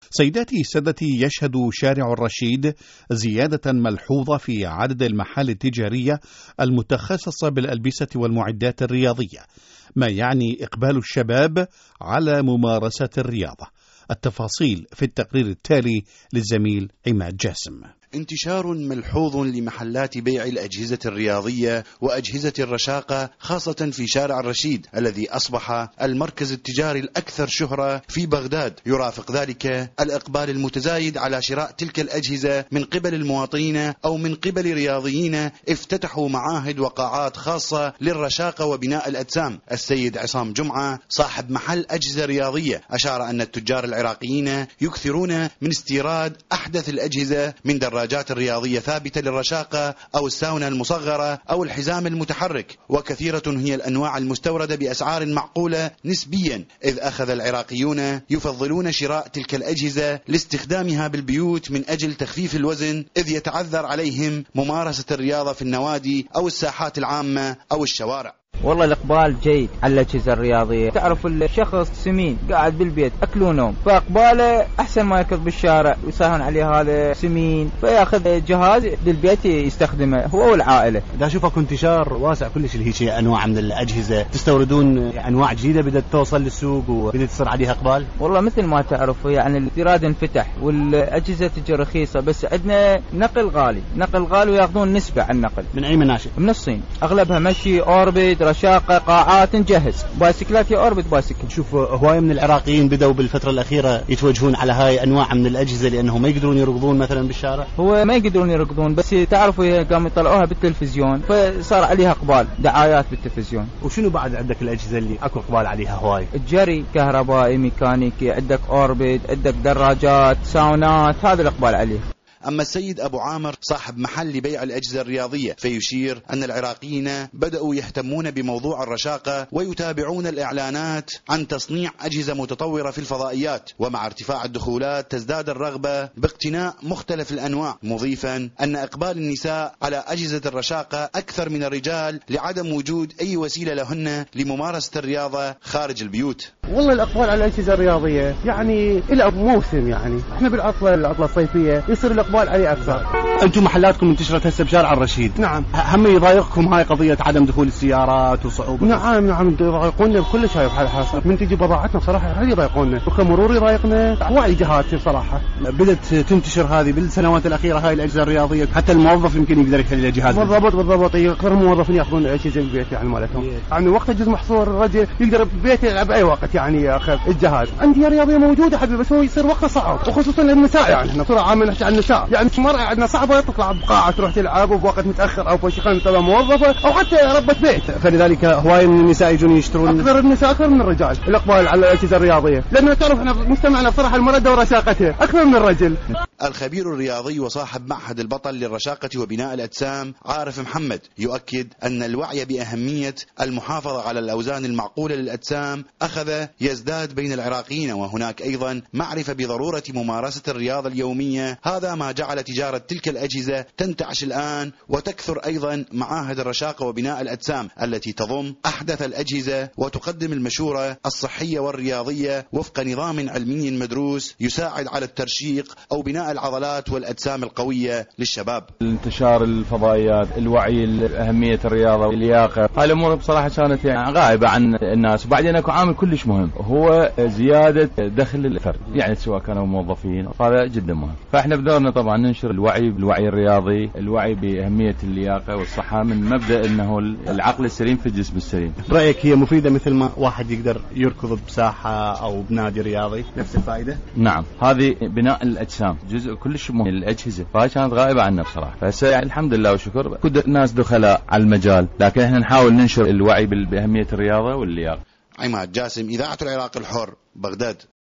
سيداتي سادتي، يشهد شارع الرشيد زيادة ملحوظة في عدد المحال التجارية المتخصصة بالألبسة والمعدات الرياضية، ما يعني إقبال الشباب على ممارسة الرياضة. التفاصيل في التقرير التالي للزميل عماد جاسم. انتشار ملحوظ لمحلات بيع الأجهزة الرياضية وأجهزة الرشاقة خاصة في شارع الرشيد الذي أصبح المركز التجاري الأكثر شهرة في بغداد. يرافق ذلك الإقبال المتزايد على شراء تلك الأجهزة من قبل المواطنين أو من قبل رياضيين افتتحوا معاهد وقاعات خاصة للرشاقة وبناء الأجسام. السيد عصام جمعة صاحب محل أجهزة رياضية أشار أن التجار العراقيين يكثرون من استيراد أحدث الأجهزة من دراجات الرياضية ثابتة للرشاقة أو الساونا المصغرة أو الحزام المتحرك، وكثيرة هي الأنواع المستوردة بأسعار معقولة نسبيا، إذ أخذ العراقيون يفضلون شراء تلك الأجهزة لاستخدامها بالبيوت من أجل تخفيف الوزن، إذ يتعذر عليهم ممارسة الرياضة في النوادي أو الساحات العامة أو الشوارع. والله الإقبال جيد على الأجهزة الرياضية. تعرف الشخص سمين قاعد بالبيت أكل ونوم، فإقباله أحسن ما يركض بالشارع ويسهل عليه هذا سمين، فيأخذ جهاز بالبيت يستخدمه هو والعائلة. دا أشوفك انتشار واسع كلش اللي هي أنواع من الأجهزة، تستوردون أنواع جديدة بدأت توصل للسوق وبدأت تصير عليها إقبال. والله مثل ما تعرف يعني الاستيراد انفتح والأجهزة تجي رخيصة، بس عندنا نقل غالي ويأخذون نسبة عن النقل. من أي مناشئ؟ من الصين، أغلبها مشي، أوربت، رشاقة، قاعات نجهز، بايسكلات يا أوربت بايسكل. شوف هواية من العراقيين بدأوا بالفترة الأخيرة يتوجهون على هاي أنواع من الأجهزة لأنهم ما يقدرون يركضون مثلا بالشارع. هو ما يقدرون يركضون، بس تعرفوا قاموا يطلعوها بالتلفزيون فصار عليها إقبال، دعايات بالتلفزيون. وشنو بعد عندك الأجهزة اللي أكو إقبال عليها هواي؟ الجري، كهربائي، ميكانيكي، عندك أوربت، عندك دراجات، ساونات، هذا الإقبال عليه. أما السيد أبو عامر صاحب محل لبيع الأجهزة الرياضية فيشير أن العراقيين بدأوا يهتمون بموضوع الرشاقة ويتابعون الإعلانات عن تصنيع أجهزة متطورة في الفضائيات، ومع ارتفاع الدخولات تزداد الرغبة باقتناء مختلف الأنواع، مضيفا أن إقبال النساء على أجهزة الرشاقة أكثر من الرجال لعدم وجود أي وسيلة لهن لممارسة الرياضة خارج البيوت. والله الإقبال على الأجهزة الرياضية يعني إلى موسم، يعني إحنا بالعطلة الصيفية يصير الإقبال عليه أكثر. أنتم محلاتكم انتشرت هسه بشارع الرشيد. نعم. هم يضايقكم هاي قضية عدم دخول السيارات وصعوبة؟ نعم يضايقونا بكل شيء بحال من تجي بضاعتنا بصراحة هل يضايقونا، وكمرور يضايقنا، وايد جهات بصراحة. بدأت تنتشر هذه بالسنوات الأخيرة هاي الأجهزة الرياضية، حتى الموظف يمكن يقدر يخلي له جهاز. بالضبط أكثر الموظفين يأخذون أجهزة بالبيت يعني مالتهم. يعني وقت الجزء محصور الرجل يقدر ببيته يلعب بأي وقت يعني ياخذ الجهاز. أندية رياضية موجودة حبيبي، بس هو يصير وقته صعب، وخصوصا للنساء. يعني احنا بسرعة عم نحكي عن النساء، يعني مرة عندنا صعبة تطلع بقاعة تروح تلعب وبوقت متأخر أو بشيخان تبع موظفة أو حتى ربة بيت، فلذلك هواي من النساء يجون يشترون. أكثر النساء أكثر من الرجال الإقبال على الأجهزة الرياضية، لأنه تعرف احنا مجتمعنا بصراحة المردة ورشاقتها أكثر من الرجل. الخبير الرياضي وصاحب معهد البطل للرشاقة وبناء الأجسام عارف محمد يؤكد أن الوعي بأهمية المحافظة على الأوزان المعقولة للأجسام أخذ يزداد بين العراقيين، وهناك أيضا معرفة بضرورة ممارسة الرياضة اليومية. هذا ما جعل تجارة تلك الأجهزة تنتعش الآن، وتكثر أيضا معاهد الرشاقة وبناء الأجسام التي تضم أحدث الأجهزة وتقدم المشورة الصحية والرياضية وفق نظام علمي مدروس يساعد على الترشيق أو بناء العضلات والأجسام القوية للشباب. انتشار الفضائيات، الوعي لأهمية الرياضة واللياقة، هاي الأمور بصراحة كانت يعني غائبة عن الناس. وبعدين أكو عامل كلش مهم هو زيادة دخل الفرد، يعني سواء كانوا موظفين، هذا جدا مهم. فإحنا بدورنا طبعا ننشر الوعي بالوعي الرياضي، الوعي بأهمية اللياقة والصحة، من مبدأ أنه العقل السليم في الجسم السليم. رأيك هي مفيدة مثل ما واحد يقدر يركض بساحة أو بنادي رياضي نفس الفائدة؟ نعم، هذه بناء الأجسام جزء كلش مهم. الأجهزة فهي كانت غائبة عنا بصراحة، فهسه يعني الحمد لله وشكر كل الناس دخلاء على المجال، لكن احنا نحاول ننشر الوعي بأهمية الرياضة واللياقة. عماد جاسم، إذاعة العراق الحر، بغداد.